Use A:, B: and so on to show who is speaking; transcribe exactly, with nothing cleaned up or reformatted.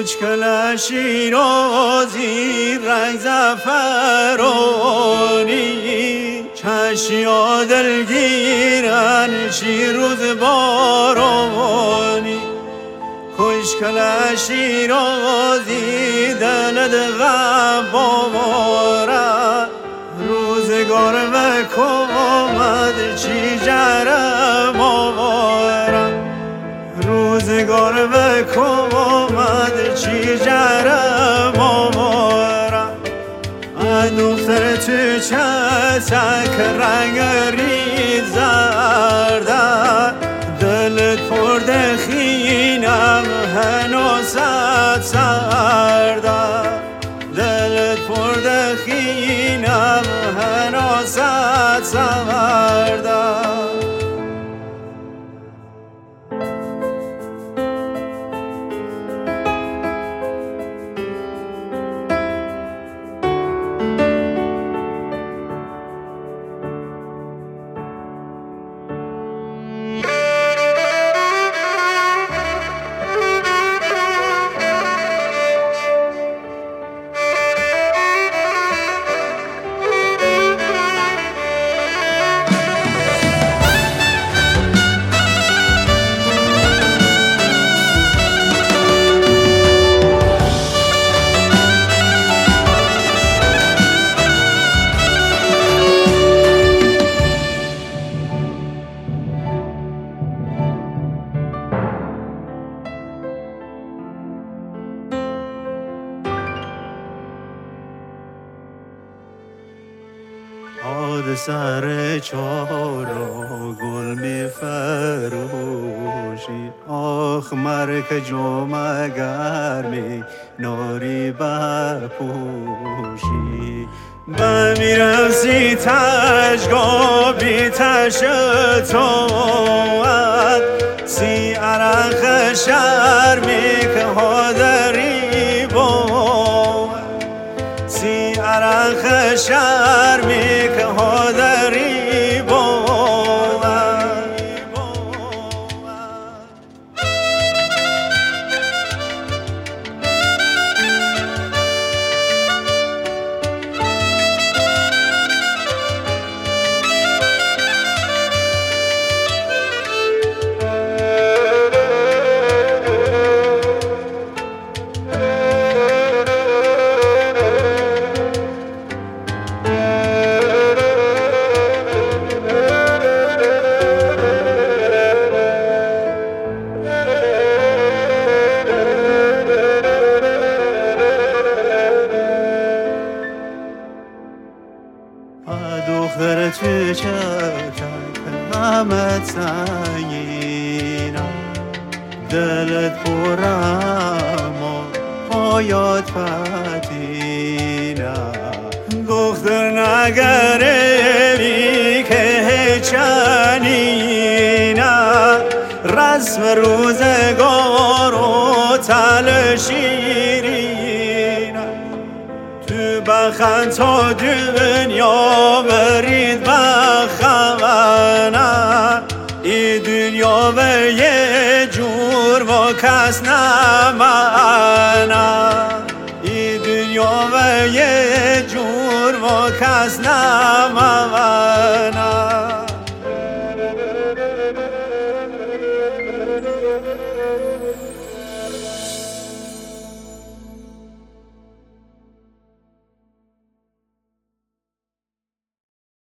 A: کل شیرازی رنگ زعفرانی، چشیا دلگیرن شیروز بارانی. کل شیرازی دلد غم بارد، روزگار و کمد چی جرم آورم. روزگار و کمد چی جرم آورم. دختر تو چسک رنگ رید زرده، دلت پر دخینم هنوز سرده. دلت پر دخینم هنوز سرده. آد سر چارا گل می فروشی، آخ مرک جمع گرمی ناری برپوشی. بمیرم سی تشگاه بی تش توت، سی عرق شرمی که هادری بود. سی عرق شرمی که هادری بود. دختر تو چکک غمت سنگینم، دلت پرم و پایات پتینم. دختر نگره که چنینم، رسم روزگار و تل شیرینم. تو بخند تا دنیا برید بخمنم، ای دنیا و یه جور و کس نمنم. ای دنیا و یه جور و کس نمنم.